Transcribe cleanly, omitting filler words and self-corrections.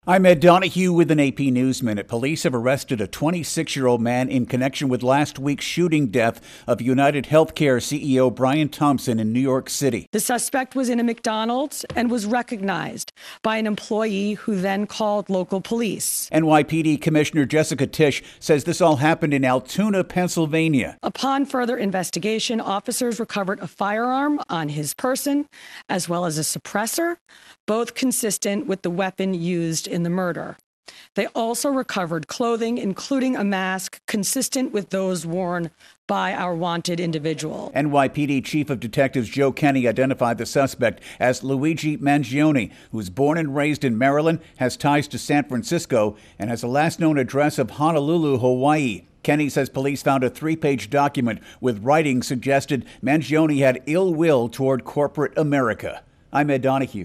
I'm Ed Donahue with an AP News Minute. Police have arrested a 26-year-old man in connection with last week's shooting death of United Healthcare CEO Brian Thompson in New York City. The suspect was in a McDonald's and was recognized by an employee who then called local police. NYPD Commissioner Jessica Tisch says this all happened in Altoona, Pennsylvania. Upon further investigation, officers recovered a firearm on his person as well as a suppressor, both consistent with the weapon used in the murder. They also recovered clothing, including a mask consistent with those worn by our wanted individual. NYPD Chief of Detectives Joe Kenny identified the suspect as Luigi Mangione, who was born and raised in Maryland, has ties to San Francisco, and has a last known address of Honolulu, Hawaii. Kenny says police found a 3-page document with writing suggested Mangione had ill will toward corporate America. I'm Ed Donahue.